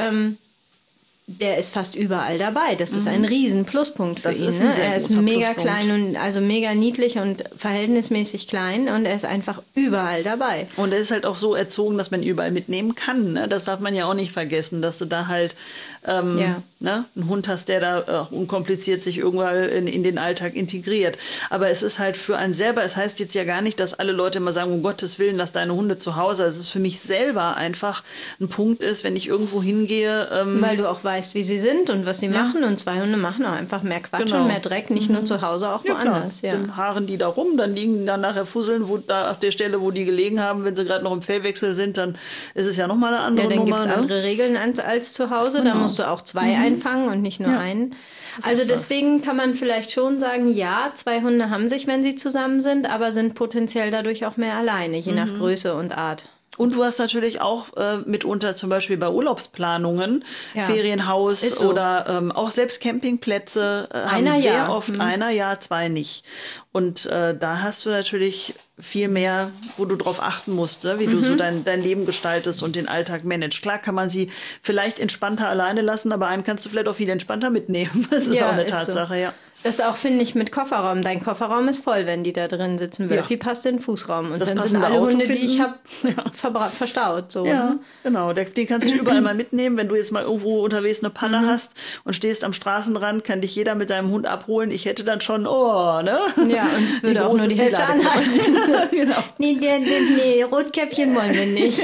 der ist fast überall dabei. Das ist ein riesen Pluspunkt für ihn. Ne? Er ist mega klein und also mega niedlich und verhältnismäßig klein und er ist einfach überall dabei. Und er ist halt auch so erzogen, dass man ihn überall mitnehmen kann. Ne? Das darf man ja auch nicht vergessen, dass du da halt ne, einen Hund hast, der da unkompliziert sich irgendwann in den Alltag integriert. Aber es ist halt für einen selber, es heißt jetzt ja gar nicht, dass alle Leute immer sagen, um Gottes Willen, lass deine Hunde zu Hause. Es ist für mich selber einfach ein Punkt ist, wenn ich irgendwo hingehe. Weil du auch weißt, wie sie sind und was sie machen. Und zwei Hunde machen auch einfach mehr Quatsch und mehr Dreck, nicht nur zu Hause, auch woanders. Ja. Dann haaren die da rum, dann liegen dann nachher Fusseln, wo da auf der Stelle, wo die gelegen haben, wenn sie gerade noch im Fellwechsel sind, dann ist es ja nochmal eine andere Nummer. Ja, dann gibt es andere Regeln als zu Hause. Da musst du auch zwei einfangen und nicht nur einen. Also deswegen kann man vielleicht schon sagen, ja, zwei Hunde haben sich, wenn sie zusammen sind, aber sind potenziell dadurch auch mehr alleine, je nach Größe und Art. Und du hast natürlich auch mitunter zum Beispiel bei Urlaubsplanungen, Ferienhaus so. oder auch selbst Campingplätze haben sehr oft einer, zwei nicht. Und da hast du natürlich viel mehr, wo du drauf achten musst, ne? Wie du so dein Leben gestaltest und den Alltag managst. Klar kann man sie vielleicht entspannter alleine lassen, aber einen kannst du vielleicht auch viel entspannter mitnehmen. Das ist auch eine Tatsache, ja. Das auch, finde ich, mit Kofferraum. Dein Kofferraum ist voll, wenn die da drin sitzen. Wölfi passt in den Fußraum. Und das dann sind alle Hunde, die ich habe, verstaut. So, ja, ne? Genau. Den kannst du überall mal mitnehmen. Wenn du jetzt mal irgendwo unterwegs eine Panne hast und stehst am Straßenrand, kann dich jeder mit deinem Hund abholen. Ich hätte dann schon, ne? Ja, und es würde auch nur die Hälfte anhalten. Genau. Nee, Rotkäppchen wollen wir nicht.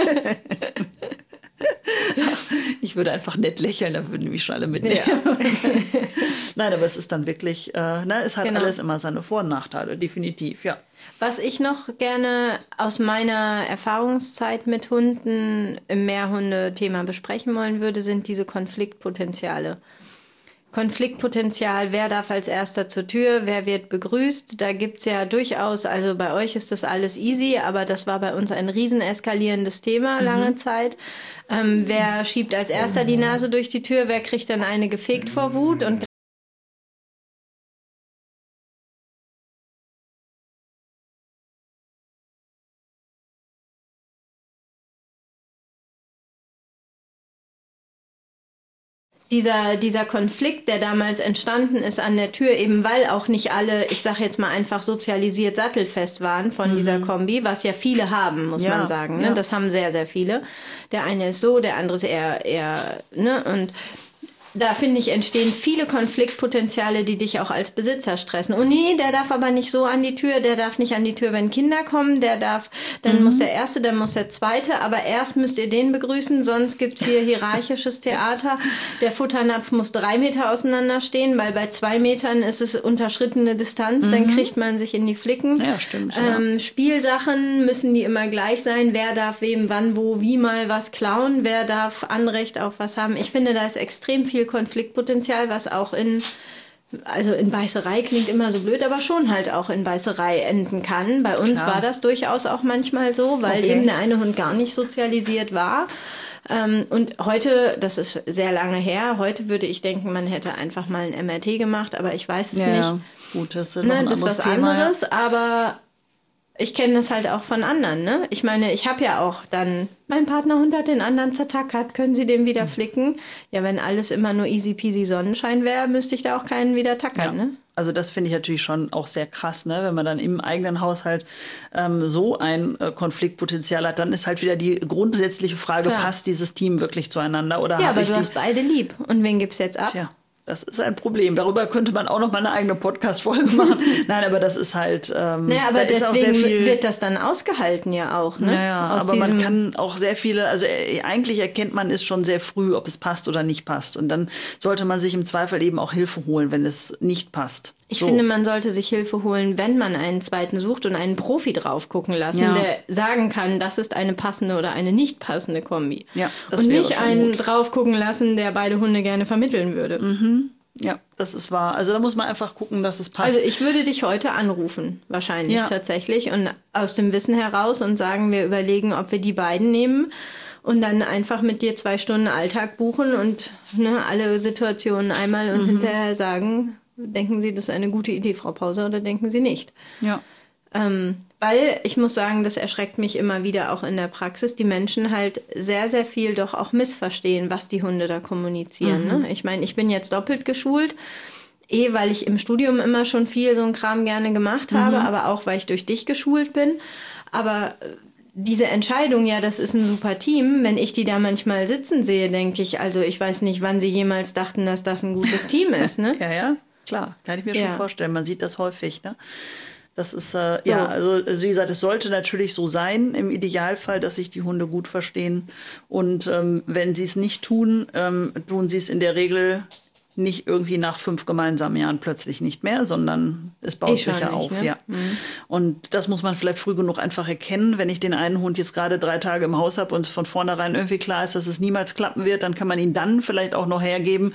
Ich würde einfach nett lächeln, dann würden mich schon alle mitnehmen. Ja. Nein, aber es ist dann wirklich, es hat alles immer seine Vor- und Nachteile, definitiv, ja. Was ich noch gerne aus meiner Erfahrungszeit mit Hunden im Mehrhunde-Thema besprechen wollen würde, sind diese Konfliktpotenziale. Konfliktpotenzial, wer darf als erster zur Tür, wer wird begrüßt. Da gibt es ja durchaus, also bei euch ist das alles easy, aber das war bei uns ein riesen eskalierendes Thema lange Zeit. Wer schiebt als erster die Nase durch die Tür, wer kriegt dann eine gefegt vor Wut und dieser Konflikt, der damals entstanden ist an der Tür, eben weil auch nicht alle, ich sage jetzt mal einfach sattelfest waren von dieser Kombi, was ja viele haben, muss man sagen. Ne? Ja. Das haben sehr, sehr viele. Der eine ist so, der andere ist eher ne? Und da finde ich, entstehen viele Konfliktpotenziale, die dich auch als Besitzer stressen. Oh nee, der darf aber nicht so an die Tür, der darf nicht an die Tür, wenn Kinder kommen, dann muss der Erste, dann muss der Zweite, aber erst müsst ihr den begrüßen, sonst gibt's hier hierarchisches Theater. Der Futternapf muss 3 Meter auseinander stehen, weil bei 2 Metern ist es unterschrittene Distanz, dann kriegt man sich in die Flicken. Ja, stimmt. Spielsachen müssen die immer gleich sein, wer darf wem, wann, wo, wie mal was klauen, wer darf Anrecht auf was haben. Ich finde, da ist extrem viel Konfliktpotenzial, was auch in Beißerei klingt immer so blöd, aber schon halt auch in Beißerei enden kann. Bei uns war das durchaus auch manchmal so, weil eben der eine Hund gar nicht sozialisiert war. Und heute, das ist sehr lange her, heute würde ich denken, man hätte einfach mal ein MRT gemacht, aber ich weiß es nicht. Gut, das ist noch ein das ist was Thema, anderes, aber ich kenne das halt auch von anderen, ne? Ich meine, ich habe ja auch dann, mein Partnerhund hat den anderen zertackert, können Sie den wieder flicken? Ja, wenn alles immer nur easy peasy Sonnenschein wäre, müsste ich da auch keinen wieder tackern, ne? Also das finde ich natürlich schon auch sehr krass, ne? Wenn man dann im eigenen Haushalt so ein Konfliktpotenzial hat, dann ist halt wieder die grundsätzliche Frage, passt dieses Team wirklich zueinander? Oder ja, aber du hast beide lieb. Und wen gibt's jetzt ab? Tja. Das ist ein Problem. Darüber könnte man auch noch mal eine eigene Podcast-Folge machen. Nein, aber das ist halt. Naja, aber deswegen wird das dann ausgehalten ja auch. Ne? Naja, aber man kann auch sehr viele, also eigentlich erkennt man es schon sehr früh, ob es passt oder nicht passt. Und dann sollte man sich im Zweifel eben auch Hilfe holen, wenn es nicht passt. Ich finde, man sollte sich Hilfe holen, wenn man einen zweiten sucht und einen Profi drauf gucken lassen, der sagen kann, das ist eine passende oder eine nicht passende Kombi. Ja, und nicht einen drauf gucken lassen, der beide Hunde gerne vermitteln würde. Ja, das ist wahr. Also da muss man einfach gucken, dass es passt. Also ich würde dich heute anrufen, wahrscheinlich tatsächlich, und aus dem Wissen heraus und sagen, wir überlegen, ob wir die beiden nehmen und dann einfach mit dir 2 Stunden Alltag buchen und alle Situationen einmal und hinterher sagen, denken Sie, das ist eine gute Idee, Frau Pauser, oder denken Sie nicht? Ja. Weil ich muss sagen, das erschreckt mich immer wieder auch in der Praxis, die Menschen halt sehr, sehr viel doch auch missverstehen, was die Hunde da kommunizieren. Ne? Ich meine, ich bin jetzt doppelt geschult, weil ich im Studium immer schon viel so einen Kram gerne gemacht habe, aber auch, weil ich durch dich geschult bin. Aber diese Entscheidung, das ist ein super Team, wenn ich die da manchmal sitzen sehe, denke ich, also ich weiß nicht, wann sie jemals dachten, dass das ein gutes Team ist. Ne? Ja, klar, kann ich mir schon vorstellen. Man sieht das häufig, ne? Das ist, also wie gesagt, es sollte natürlich so sein, im Idealfall, dass sich die Hunde gut verstehen. Und wenn sie es nicht tun, tun sie es in der Regel nicht irgendwie nach 5 gemeinsamen Jahren plötzlich nicht mehr, sondern es baut sich ja auf. Ne? Ja. Und das muss man vielleicht früh genug einfach erkennen. Wenn ich den einen Hund jetzt gerade 3 Tage im Haus habe und von vornherein irgendwie klar ist, dass es niemals klappen wird, dann kann man ihn dann vielleicht auch noch hergeben,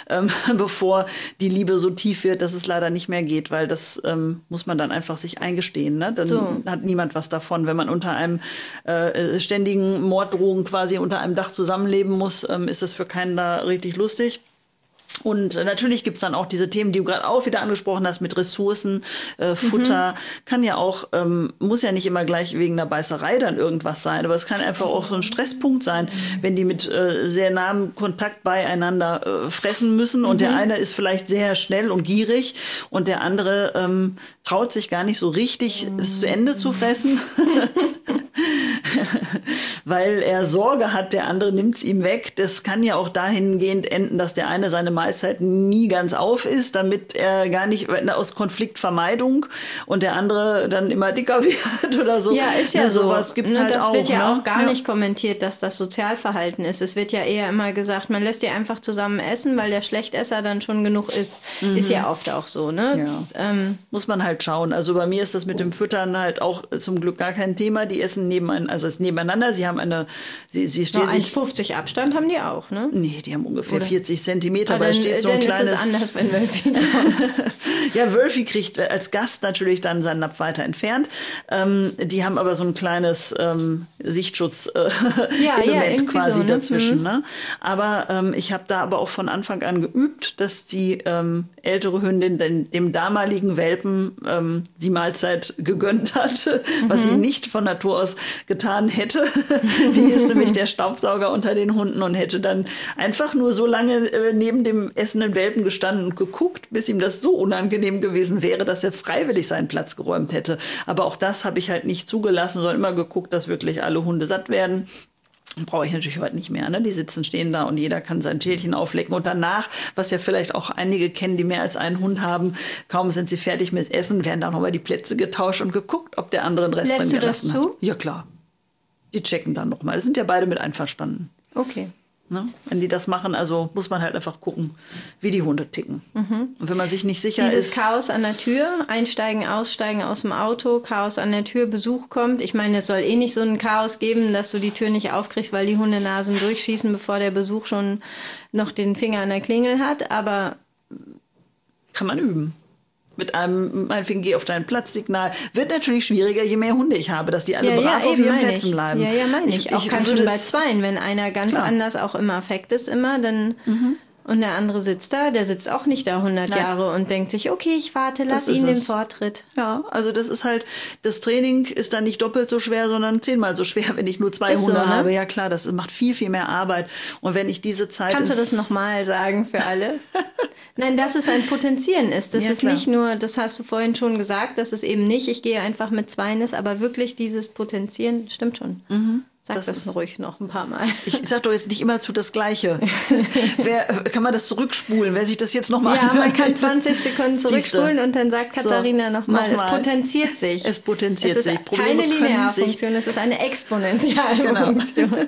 bevor die Liebe so tief wird, dass es leider nicht mehr geht, weil das muss man dann einfach sich eingestehen. Ne? Dann hat niemand was davon. Wenn man unter einem ständigen Morddrohung quasi unter einem Dach zusammenleben muss, ist das für keinen da richtig lustig. Und natürlich gibt's dann auch diese Themen, die du gerade auch wieder angesprochen hast, mit Ressourcen, Futter. Kann ja auch, muss ja nicht immer gleich wegen einer Beißerei dann irgendwas sein, aber es kann einfach auch so ein Stresspunkt sein, wenn die mit sehr nahem Kontakt beieinander fressen müssen und der eine ist vielleicht sehr schnell und gierig und der andere traut sich gar nicht so richtig, es zu Ende zu fressen. Weil er Sorge hat, der andere nimmt es ihm weg. Das kann ja auch dahingehend enden, dass der eine seine Mahlzeit nie ganz auf isst, damit er gar nicht, aus Konfliktvermeidung und der andere dann immer dicker wird oder so. Ja, ist ja so. Sowas gibt's halt das auch. wird ja auch gar nicht kommentiert, dass das Sozialverhalten ist. Es wird ja eher immer gesagt, man lässt die einfach zusammen essen, weil der Schlechtesser dann schon genug isst. Ist ja oft auch so, ne? Ja. Muss man halt schauen. Also bei mir ist das mit dem Füttern halt auch zum Glück gar kein Thema. Die essen nebeneinander. Sie haben sie stehen sich 1,50 Abstand haben die auch, ne? Nee, die haben ungefähr 40 Zentimeter, weil steht so ein kleines... Ist es anders, wenn Wölfi Ja, Wölfi kriegt als Gast natürlich dann seinen Napf weiter entfernt. Die haben aber so ein kleines Sichtschutz-Element quasi so, dazwischen. Ne? Aber ich habe da aber auch von Anfang an geübt, dass die ältere Hündin dem damaligen Welpen die Mahlzeit gegönnt hat, was sie nicht von Natur aus getan hätte. Die ist nämlich der Staubsauger unter den Hunden und hätte dann einfach nur so lange neben dem essenden Welpen gestanden und geguckt, bis ihm das so unangenehm gewesen wäre, dass er freiwillig seinen Platz geräumt hätte. Aber auch das habe ich halt nicht zugelassen, sondern immer geguckt, dass wirklich alle Hunde satt werden. Brauche ich natürlich heute nicht mehr. Ne? Die stehen da und jeder kann sein Schälchen auflecken. Und danach, was ja vielleicht auch einige kennen, die mehr als einen Hund haben, kaum sind sie fertig mit Essen, werden dann nochmal die Plätze getauscht und geguckt, ob der andere den Rest drin gelassen hat. Lässt du das zu? Ja, klar. Die checken dann nochmal. Sind ja beide mit einverstanden. Okay. Ne? Wenn die das machen, also muss man halt einfach gucken, wie die Hunde ticken. Und wenn man sich nicht sicher ist... Dieses Chaos an der Tür, einsteigen, aussteigen aus dem Auto, Chaos an der Tür, Besuch kommt. Ich meine, es soll eh nicht so ein Chaos geben, dass du die Tür nicht aufkriegst, weil die Hundenasen durchschießen, bevor der Besuch schon noch den Finger an der Klingel hat, aber... Kann man üben. Mit einem, meinetwegen, geh auf dein Platzsignal. Wird natürlich schwieriger, je mehr Hunde ich habe, dass die alle brav auf ihren Plätzen bleiben. Ja, meine ich. Auch kann schon bei zweien, wenn einer ganz anders auch im Affekt ist immer, dann... Und der andere sitzt da, der sitzt auch nicht da 100 Jahre und denkt sich, okay, ich warte, lass ihn den Vortritt. Ja, also das ist halt, das Training ist dann nicht doppelt so schwer, sondern 10-mal so schwer, wenn ich nur 2 Hunde habe. Ja klar, das macht viel, viel mehr Arbeit. Und wenn ich diese Zeit... Kannst du das nochmal sagen für alle? Nein, dass es ein Potenzieren ist. Das ist nicht nur, das hast du vorhin schon gesagt, dass es eben nicht, ich gehe einfach mit 2 ist, aber wirklich dieses Potenzieren, stimmt schon. Sag das ruhig noch ein paar Mal. Ich sag doch jetzt nicht immer zu das Gleiche. Kann man das zurückspulen? Wer sich das jetzt nochmal Ja, man kann 20 Sekunden zurückspulen und dann sagt Katharina nochmal, es potenziert sich. Es potenziert sich. Es ist keine Linearfunktion, es ist eine Exponentialfunktion. Genau.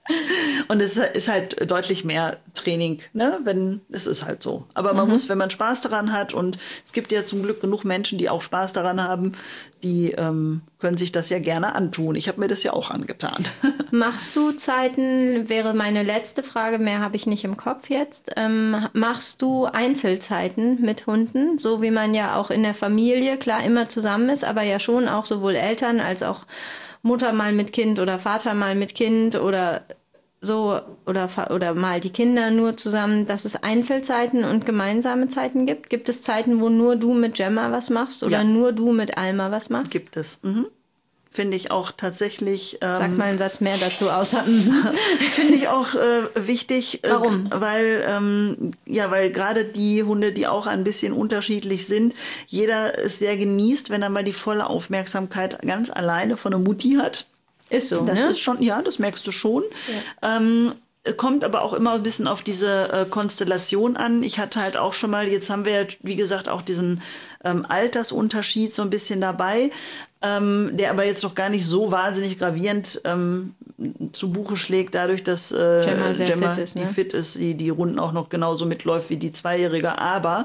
Und es ist halt deutlich mehr Training, ne? Es ist halt so. Aber man muss, wenn man Spaß daran hat, und es gibt ja zum Glück genug Menschen, die auch Spaß daran haben, die können sich das ja gerne antun. Ich habe mir das ja auch angetan. Machst du Zeiten, wäre meine letzte Frage, mehr habe ich nicht im Kopf jetzt, machst du Einzelzeiten mit Hunden, so wie man ja auch in der Familie, klar, immer zusammen ist, aber ja schon auch sowohl Eltern als auch Mutter mal mit Kind oder Vater mal mit Kind oder so oder mal die Kinder nur zusammen, dass es Einzelzeiten und gemeinsame Zeiten gibt? Gibt es Zeiten, wo nur du mit Gemma was machst oder nur du mit Alma was machst? Gibt es. Finde ich auch tatsächlich... Sag mal einen Satz mehr dazu, außer... Finde ich auch wichtig. Warum? Weil gerade die Hunde, die auch ein bisschen unterschiedlich sind, jeder es sehr genießt, wenn er mal die volle Aufmerksamkeit ganz alleine von der Mutti hat. Ist so, das ist schon, ja, das merkst du schon. Ja. Kommt aber auch immer ein bisschen auf diese Konstellation an. Ich hatte halt auch schon mal, jetzt haben wir, wie gesagt, auch diesen Altersunterschied so ein bisschen dabei, der aber jetzt noch gar nicht so wahnsinnig gravierend zu Buche schlägt, dadurch, dass Gemma fit ist, die fit ist, die Runden auch noch genauso mitläuft wie die 2-Jährige. Aber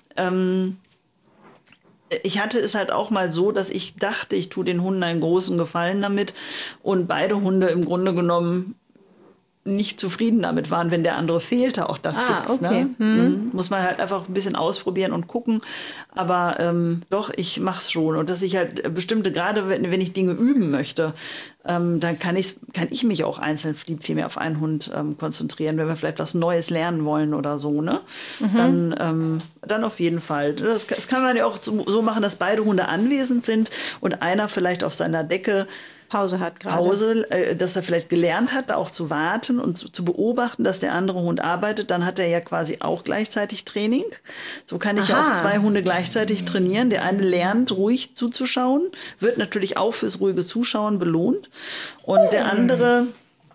ich hatte es halt auch mal so, dass ich dachte, ich tue den Hunden einen großen Gefallen damit und beide Hunde im Grunde genommen nicht zufrieden damit waren, wenn der andere fehlte. Auch das gibt's. Okay. Ne? Muss man halt einfach ein bisschen ausprobieren und gucken. Aber doch, ich mach's schon. Und dass ich halt bestimmte, gerade wenn ich Dinge üben möchte, dann kann ich mich auch einzeln viel mehr auf einen Hund konzentrieren, wenn wir vielleicht was Neues lernen wollen oder so. Ne? Dann auf jeden Fall. Das kann man ja auch so machen, dass beide Hunde anwesend sind und einer vielleicht auf seiner Decke Pause hat gerade. Dass er vielleicht gelernt hat, auch zu warten und zu beobachten, dass der andere Hund arbeitet. Dann hat er ja quasi auch gleichzeitig Training. So kann ich ja auch 2 Hunde gleichzeitig trainieren. Der eine lernt, ruhig zuzuschauen, wird natürlich auch fürs ruhige Zuschauen belohnt. Und der andere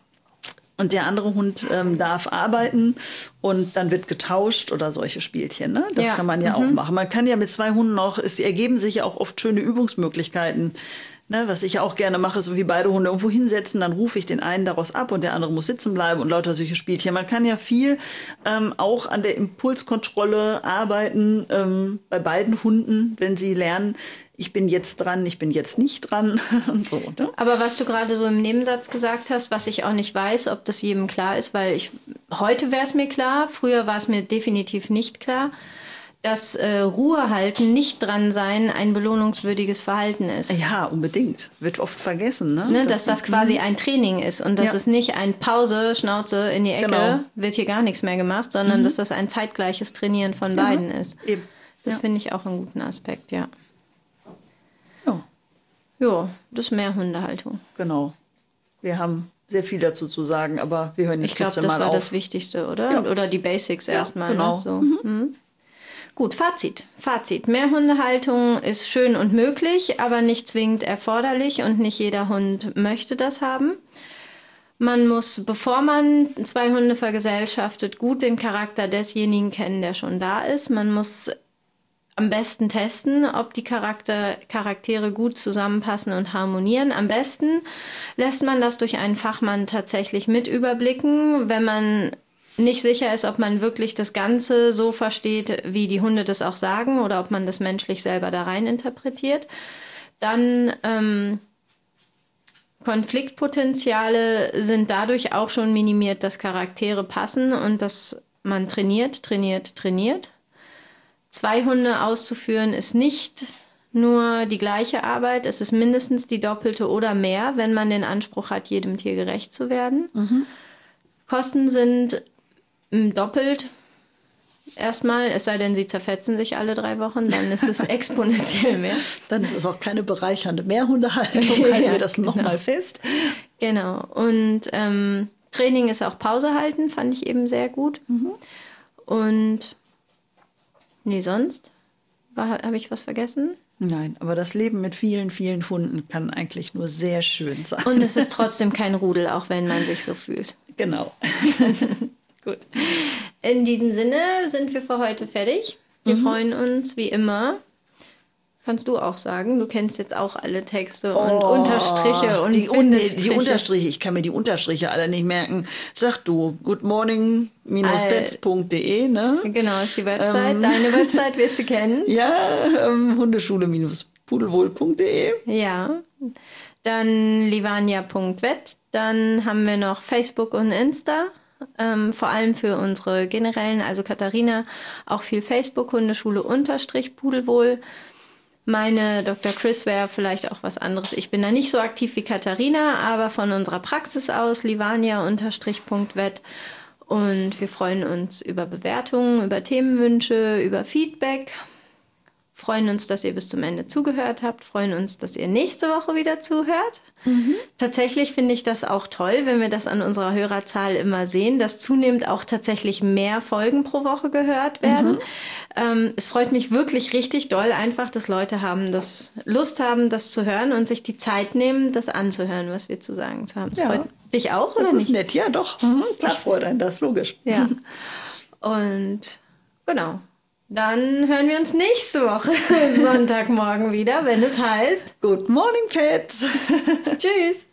Hund darf arbeiten und dann wird getauscht oder solche Spielchen. Ne? Das kann man ja auch machen. Man kann ja mit 2 Hunden auch, es ergeben sich ja auch oft schöne Übungsmöglichkeiten. Ne, was ich auch gerne mache, so wie beide Hunde irgendwo hinsetzen, dann rufe ich den einen daraus ab und der andere muss sitzen bleiben und lauter solche Spielchen. Man kann ja viel auch an der Impulskontrolle arbeiten bei beiden Hunden, wenn sie lernen, ich bin jetzt dran, ich bin jetzt nicht dran und so. Ne? Aber was du gerade so im Nebensatz gesagt hast, was ich auch nicht weiß, ob das jedem klar ist, weil heute wäre es mir klar, früher war es mir definitiv nicht klar, dass Ruhe halten, nicht dran sein, ein belohnungswürdiges Verhalten ist. Ja, unbedingt. Wird oft vergessen. Ne? Dass das quasi ein Training ist und dass es nicht ein Pause, Schnauze in die Ecke, wird hier gar nichts mehr gemacht, sondern dass das ein zeitgleiches Trainieren von beiden ist. Eben. Das finde ich auch einen guten Aspekt, ja. Ja, das ist mehr Hundehaltung. Genau. Wir haben sehr viel dazu zu sagen, aber wir hören nicht trotzdem mal auf. Ich glaube, das war das Wichtigste, oder? Ja. Oder die Basics erstmal. Genau. Ne? So. Gut, Fazit. Mehr Hundehaltung ist schön und möglich, aber nicht zwingend erforderlich und nicht jeder Hund möchte das haben. Man muss, bevor man 2 Hunde vergesellschaftet, gut den Charakter desjenigen kennen, der schon da ist. Man muss am besten testen, ob die Charaktere gut zusammenpassen und harmonieren. Am besten lässt man das durch einen Fachmann tatsächlich mit überblicken, wenn man nicht sicher ist, ob man wirklich das Ganze so versteht, wie die Hunde das auch sagen, oder ob man das menschlich selber da rein interpretiert. Dann Konfliktpotenziale sind dadurch auch schon minimiert, dass Charaktere passen und dass man trainiert. 2 Hunde auszuführen ist nicht nur die gleiche Arbeit, es ist mindestens die doppelte oder mehr, wenn man den Anspruch hat, jedem Tier gerecht zu werden. Kosten sind doppelt. Erstmal, es sei denn, sie zerfetzen sich alle 3 Wochen, dann ist es exponentiell mehr. Dann ist es auch keine bereichernde Mehrhundehaltung, halten wir das nochmal fest. Genau. Und Training ist auch Pause halten, fand ich eben sehr gut. Und sonst habe ich was vergessen? Nein, aber das Leben mit vielen, vielen Hunden kann eigentlich nur sehr schön sein. Und es ist trotzdem kein Rudel, auch wenn man sich so fühlt. Genau. Gut. In diesem Sinne sind wir für heute fertig. Wir freuen uns wie immer. Kannst du auch sagen, du kennst jetzt auch alle Texte und Unterstriche und die Unterstriche. Ich kann mir die Unterstriche alle nicht merken. Sag du, goodmorning-pets.de, ne? Genau, ist die Website. Deine Website wirst du kennen. Ja, hundeschule-pudelwohl.de. Ja, dann livania.vet. Dann haben wir noch Facebook und Insta. Vor allem für unsere generellen, also Katharina, auch viel Facebook, Hundeschule-Pudelwohl. Meine Dr. Chris wäre vielleicht auch was anderes. Ich bin da nicht so aktiv wie Katharina, aber von unserer Praxis aus, livania_.vet. Und wir freuen uns über Bewertungen, über Themenwünsche, über Feedback. Freuen uns, dass ihr bis zum Ende zugehört habt. Freuen uns, dass ihr nächste Woche wieder zuhört. Tatsächlich finde ich das auch toll, wenn wir das an unserer Hörerzahl immer sehen, dass zunehmend auch tatsächlich mehr Folgen pro Woche gehört werden. Es freut mich wirklich richtig doll einfach, dass Leute Lust haben, das zu hören und sich die Zeit nehmen, das anzuhören, was wir zu sagen haben. Das freut dich auch, oder nicht? Das ist nicht? nett, ja doch. Klar freut einen das, logisch. Ja. Und genau. Dann hören wir uns nächste Woche Sonntagmorgen wieder, wenn es heißt Good Morning Pets. Tschüss.